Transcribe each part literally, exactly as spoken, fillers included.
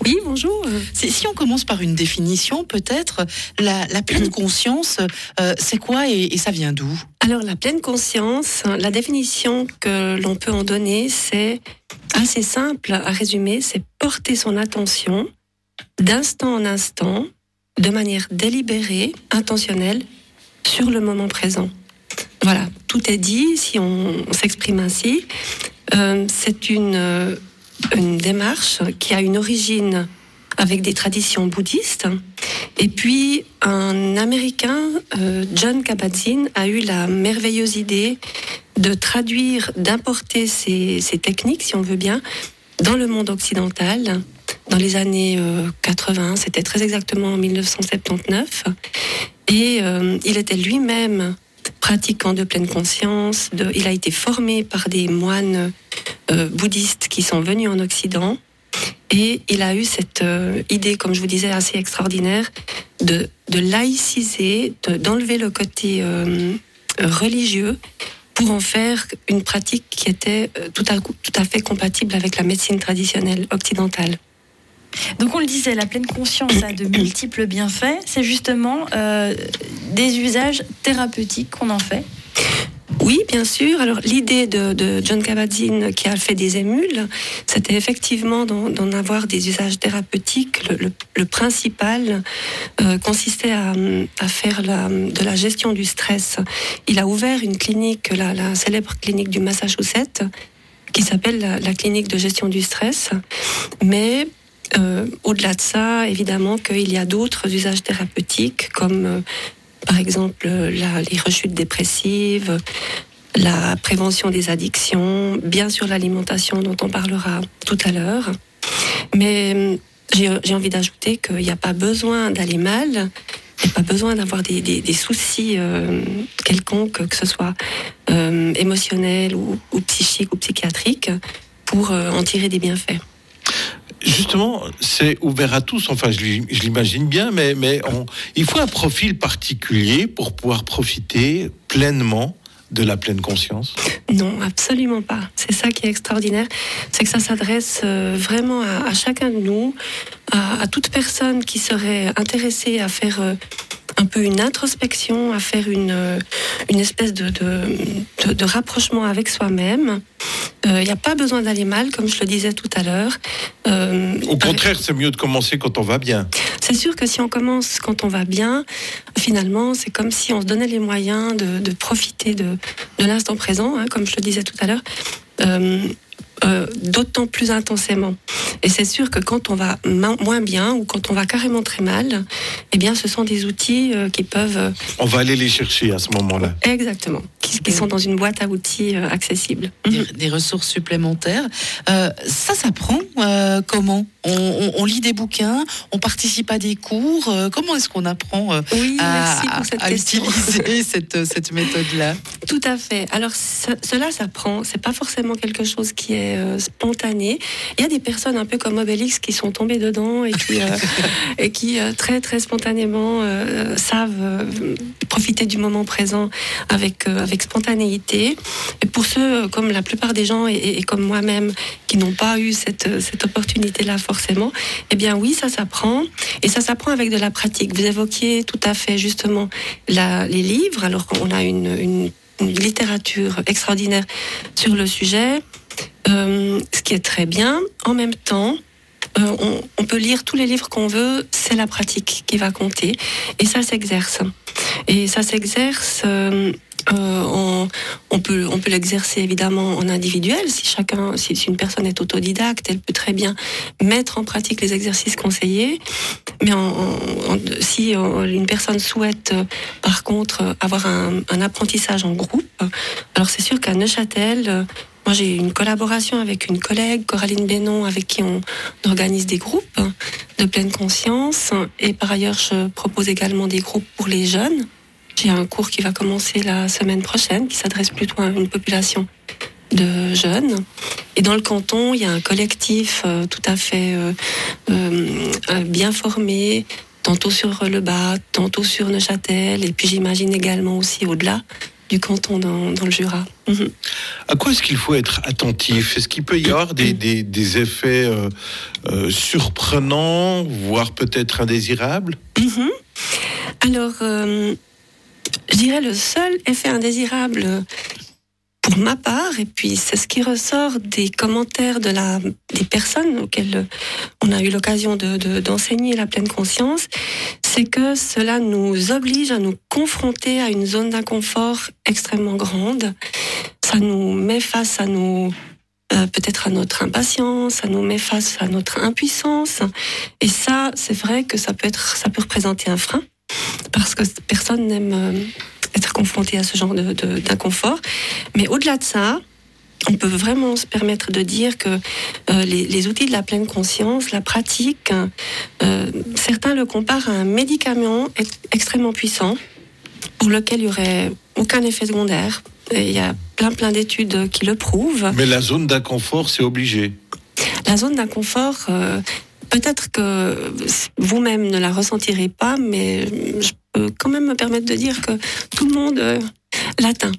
Oui, bonjour. Si, si on commence par une définition, peut-être, la, la pleine conscience, euh, c'est quoi et, et ça vient d'où ? Alors, la pleine conscience, la définition que l'on peut en donner, c'est assez simple à résumer, c'est porter son attention d'instant en instant, de manière délibérée, intentionnelle, sur le moment présent. Voilà, tout est dit si on, on s'exprime ainsi. Euh, c'est une... Euh, une démarche qui a une origine avec des traditions bouddhistes. Et puis, un Américain, euh, Jon Kabat-Zinn, a eu la merveilleuse idée de traduire, d'importer ces, ces techniques, si on veut bien, dans le monde occidental, dans les années euh, quatre-vingts, c'était très exactement en dix-neuf cent soixante-dix-neuf. Et euh, il était lui-même pratiquant de pleine conscience. De, il a été formé par des moines euh, bouddhistes qui sont venus en Occident. Et il a eu cette euh, idée, comme je vous disais, assez extraordinaire, de, de laïciser, de, d'enlever le côté euh, religieux pour en faire une pratique qui était euh, tout, à, tout à fait compatible avec la médecine traditionnelle occidentale. Donc on le disait, la pleine conscience a de multiples bienfaits. C'est justement euh, des usages thérapeutiques qu'on en fait. Oui, bien sûr. Alors l'idée de, de Jon Kabat-Zinn qui a fait des émules, c'était effectivement d'en, d'en avoir des usages thérapeutiques. Le, le, le principal euh, consistait à, à faire la, de la gestion du stress. Il a ouvert une clinique, la, la célèbre clinique du Massachusetts, qui s'appelle la, la clinique de gestion du stress. Mais Euh, au-delà de ça, évidemment qu'il y a d'autres usages thérapeutiques, comme euh, par exemple la, les rechutes dépressives, la prévention des addictions, bien sûr l'alimentation dont on parlera tout à l'heure. Mais j'ai, j'ai envie d'ajouter qu'il n'y a pas besoin d'aller mal, il n'y a pas besoin d'avoir des, des, des soucis euh, quelconques, que ce soit euh, émotionnels ou, ou psychiques ou psychiatriques, pour euh, en tirer des bienfaits. Justement, c'est ouvert à tous, enfin je l'imagine bien, mais, mais on, il faut un profil particulier pour pouvoir profiter pleinement de la pleine conscience ? Non, absolument pas. C'est ça qui est extraordinaire, c'est que ça s'adresse vraiment à, à chacun de nous, à, à toute personne qui serait intéressée à faire un peu une introspection, à faire une, une espèce de, de, de, de rapprochement avec soi-même. Il euh, n'y a pas besoin d'aller mal, comme je le disais tout à l'heure. Euh, Au contraire, c'est mieux de commencer quand on va bien. C'est sûr que si on commence quand on va bien, finalement, c'est comme si on se donnait les moyens de, de profiter de, de l'instant présent, hein, comme je le disais tout à l'heure, euh, euh, d'autant plus intensément. Et c'est sûr que quand on va ma- moins bien ou quand on va carrément très mal, eh bien, ce sont des outils euh, qui peuvent... Euh, on va aller les chercher à ce moment-là. Exactement. Qui, qui sont dans une boîte à outils euh, accessible. Des, des ressources supplémentaires. Euh, ça s'apprend euh, comment ? on, on, on lit des bouquins, on participe à des cours. Euh, comment est-ce qu'on apprend euh, oui, à, merci pour cette à question. utiliser cette, cette méthode-là ? Tout à fait. Alors, ce, cela s'apprend. C'est pas forcément quelque chose qui est euh, spontané. Il y a des personnes un peu comme Obélix qui sont tombées dedans et qui, euh, et qui euh, très très spontanément euh, savent euh, profiter du moment présent avec euh, avec spontanéité. Et pour ceux comme la plupart des gens et, et comme moi-même qui n'ont pas eu cette cette opportunité-là forcément, eh bien oui, ça s'apprend et ça s'apprend avec de la pratique. Vous évoquiez tout à fait justement la, les livres. Alors on a une, une, une littérature extraordinaire sur le sujet. Euh, ce qui est très bien. En même temps, euh, on, on peut lire tous les livres qu'on veut, c'est la pratique qui va compter. Et ça s'exerce. Et ça s'exerce, euh, euh, on, on, peut, on peut l'exercer évidemment en individuel. Si, chacun, si, si une personne est autodidacte, elle peut très bien mettre en pratique les exercices conseillés. Mais en, en, si une personne souhaite, par contre, avoir un, un apprentissage en groupe, alors c'est sûr qu'à Neuchâtel, moi, j'ai une collaboration avec une collègue, Coraline Bénon, avec qui on organise des groupes de pleine conscience. Et par ailleurs, je propose également des groupes pour les jeunes. J'ai un cours qui va commencer la semaine prochaine, qui s'adresse plutôt à une population de jeunes. Et dans le canton, il y a un collectif euh, tout à fait euh, euh, bien formé, tantôt sur le Bas, tantôt sur Neuchâtel, et puis j'imagine également aussi au-delà du canton dans, dans le Jura. Mmh. À quoi est-ce qu'il faut être attentif ? Est-ce qu'il peut y avoir des, des, des effets euh, euh, surprenants, voire peut-être indésirables ? Mmh. Alors, euh, je dirais le seul effet indésirable pour ma part, et puis c'est ce qui ressort des commentaires de la, des personnes auxquelles on a eu l'occasion de, de, d'enseigner la pleine conscience, c'est que cela nous oblige à nous confronter à une zone d'inconfort extrêmement grande. Ça nous met face à nos, euh, peut-être à notre impatience, ça nous met face à notre impuissance. Et ça, c'est vrai que ça peut être, ça peut représenter un frein, parce que personne n'aime euh, être confronté à ce genre de, de, d'inconfort. Mais au-delà de ça, on peut vraiment se permettre de dire que euh, les, les outils de la pleine conscience, la pratique, euh, certains le comparent à un médicament extrêmement puissant pour lequel il n'y aurait aucun effet secondaire. Et il y a plein plein d'études qui le prouvent. Mais la zone d'inconfort, c'est obligé. La zone d'inconfort, euh, peut-être que vous-même ne la ressentirez pas, mais je peux quand même me permettre de dire que tout le monde euh, l'atteint.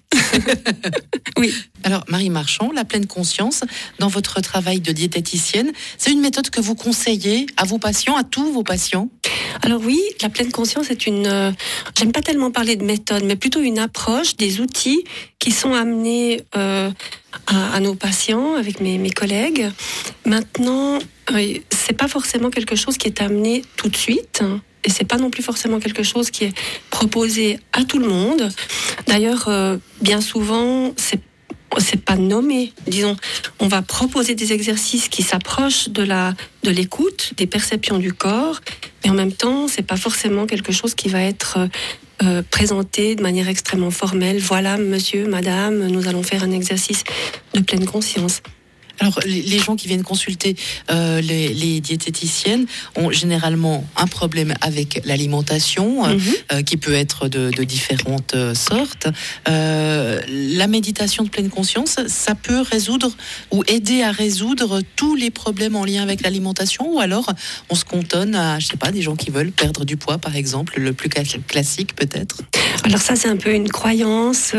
Oui. Alors, Marie Marchand, la pleine conscience, dans votre travail de diététicienne, c'est une méthode que vous conseillez à vos patients, à tous vos patients ? Alors oui, la pleine conscience est une... Euh, j'aime pas tellement parler de méthode, mais plutôt une approche, des outils qui sont amenés euh, à, à nos patients, avec mes, mes collègues. Maintenant, euh, c'est pas forcément quelque chose qui est amené tout de suite, hein, et c'est pas non plus forcément quelque chose qui est proposé à tout le monde. D'ailleurs, euh, bien souvent, c'est c'est pas nommé, disons. On va proposer des exercices qui s'approchent de la de l'écoute, des perceptions du corps, mais en même temps, c'est pas forcément quelque chose qui va être euh, présenté de manière extrêmement formelle. Voilà, monsieur, madame, nous allons faire un exercice de pleine conscience. Alors, les gens qui viennent consulter euh, les, les diététiciennes ont généralement un problème avec l'alimentation, mm-hmm. euh, qui peut être de, de différentes sortes. Euh, la méditation de pleine conscience, ça peut résoudre ou aider à résoudre tous les problèmes en lien avec l'alimentation, ou alors on se cantonne à, je sais pas, des gens qui veulent perdre du poids, par exemple, le plus classique peut-être. Alors ça, c'est un peu une croyance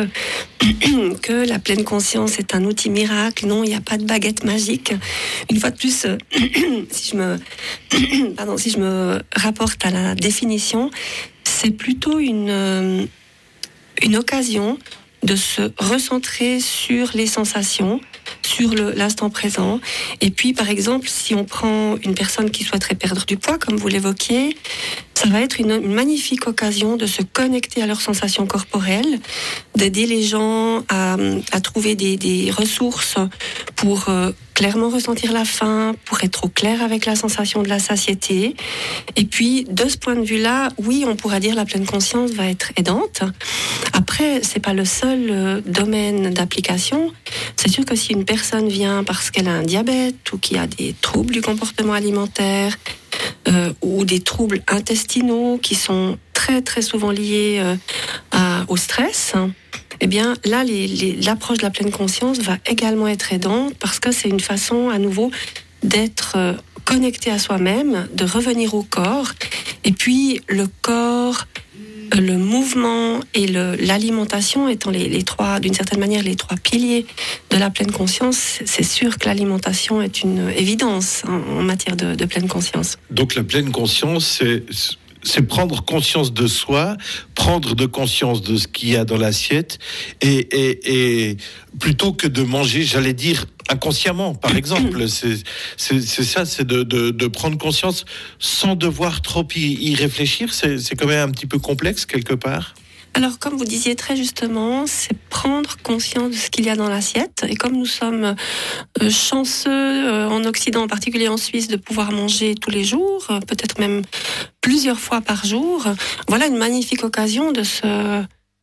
que la pleine conscience est un outil miracle. Non, il n'y a pas de baguette magique. Une fois de plus, si je me, pardon, si je me rapporte à la définition, c'est plutôt une, une occasion de se recentrer sur les sensations, sur le, l'instant présent. Et puis, par exemple, si on prend une personne qui souhaiterait perdre du poids, comme vous l'évoquiez, ça va être une, une magnifique occasion de se connecter à leurs sensations corporelles, d'aider les gens à, à trouver des, des ressources pour euh, clairement ressentir la faim, pour être au clair avec la sensation de la satiété. Et puis, de ce point de vue-là, oui, on pourra dire la pleine conscience va être aidante. Après, c'est pas le seul euh, domaine d'application. C'est sûr que si une personne vient parce qu'elle a un diabète ou qu'il y a des troubles du comportement alimentaire, Euh, ou des troubles intestinaux qui sont très très souvent liés euh, à, au stress, eh bien là les, les, l'approche de la pleine conscience va également être aidante, parce que c'est une façon à nouveau d'être euh, connecté à soi-même, de revenir au corps, et puis le corps, le mouvement et le, l'alimentation étant les, les trois, d'une certaine manière, les trois piliers de la pleine conscience, c'est sûr que l'alimentation est une évidence en, en matière de, de pleine conscience. Donc la pleine conscience, c'est, c'est prendre conscience de soi, prendre de conscience de ce qu'il y a dans l'assiette, et, et, et plutôt que de manger, j'allais dire, inconsciemment, par exemple. C'est, c'est, c'est ça, c'est de, de, de prendre conscience sans devoir trop y, y réfléchir. C'est, c'est quand même un petit peu complexe, quelque part. Alors, comme vous disiez très justement, c'est prendre conscience de ce qu'il y a dans l'assiette. Et comme nous sommes euh, chanceux, euh, en Occident, en particulier en Suisse, de pouvoir manger tous les jours, euh, peut-être même plusieurs fois par jour, voilà une magnifique occasion de se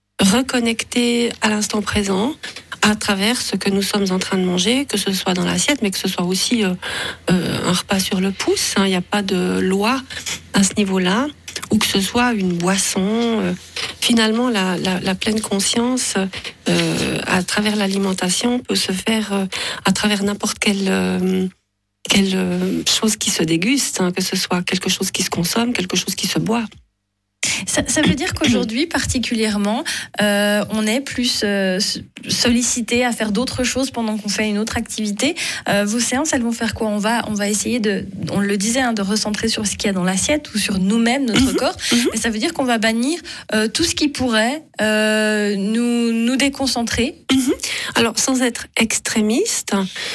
reconnecter à l'instant présent, à travers ce que nous sommes en train de manger, que ce soit dans l'assiette, mais que ce soit aussi euh, euh, un repas sur le pouce. Il n'y a pas de loi à ce niveau-là, ou que ce soit une boisson. Euh, finalement, la, la, la pleine conscience, euh, à travers l'alimentation, peut se faire euh, à travers n'importe quelle, euh, quelle euh, chose qui se déguste, hein, que ce soit quelque chose qui se consomme, quelque chose qui se boit. Ça, ça veut dire qu'aujourd'hui, particulièrement, euh, on est plus euh, sollicité à faire d'autres choses pendant qu'on fait une autre activité. Euh, vos séances, elles vont faire quoi ? On va, on va essayer de, on le disait, hein, de recentrer sur ce qu'il y a dans l'assiette ou sur nous-mêmes, notre mmh, corps. Mmh. Mais ça veut dire qu'on va bannir euh, tout ce qui pourrait euh, nous, nous déconcentrer. Mmh. Alors, sans être extrémiste,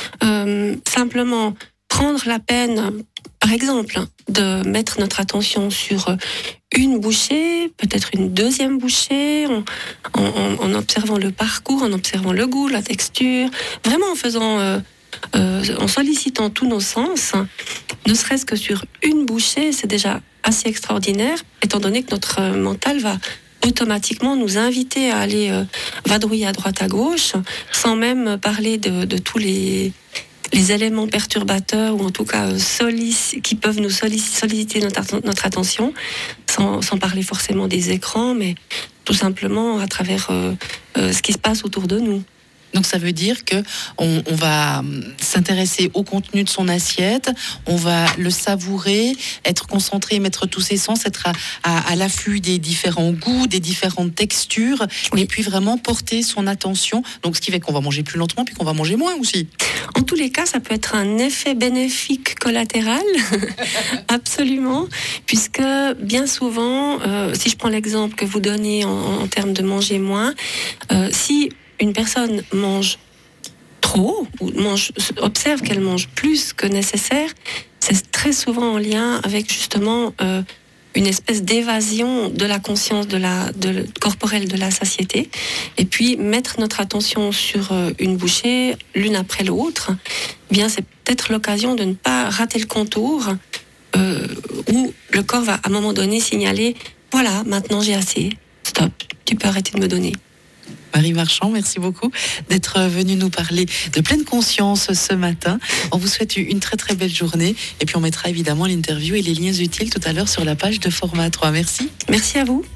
euh, simplement prendre la peine, par exemple, de mettre notre attention sur une bouchée, peut-être une deuxième bouchée, en, en, en observant le parcours, en observant le goût, la texture, vraiment en faisant, euh, euh, en sollicitant tous nos sens, ne serait-ce que sur une bouchée, c'est déjà assez extraordinaire, étant donné que notre mental va automatiquement nous inviter à aller euh, vadrouiller à droite à gauche, sans même parler de, de tous les les éléments perturbateurs ou en tout cas euh, solic- qui peuvent nous solic- solliciter notre, notre attention, sans, sans parler forcément des écrans, mais tout simplement à travers euh, euh, ce qui se passe autour de nous. Donc ça veut dire que on, on va s'intéresser au contenu de son assiette, on va le savourer, être concentré, mettre tous ses sens, être à, à, à l'affût des différents goûts, des différentes textures, oui. Et puis vraiment porter son attention. Donc ce qui fait qu'on va manger plus lentement, puis qu'on va manger moins aussi. En tous les cas, ça peut être un effet bénéfique collatéral, absolument, puisque bien souvent, euh, si je prends l'exemple que vous donnez en, en termes de manger moins, euh, si une personne mange trop, ou mange, observe qu'elle mange plus que nécessaire, c'est très souvent en lien avec justement euh, une espèce d'évasion de la conscience de la, de, corporelle de la satiété. Et puis mettre notre attention sur euh, une bouchée, l'une après l'autre, eh bien c'est peut-être l'occasion de ne pas rater le contour, euh, où le corps va à un moment donné signaler « Voilà, maintenant j'ai assez, stop, tu peux arrêter de me donner ». Marie Marchand, merci beaucoup d'être venue nous parler de pleine conscience ce matin. On vous souhaite une très très belle journée et puis on mettra évidemment l'interview et les liens utiles tout à l'heure sur la page de Format trois. Merci. Merci à vous.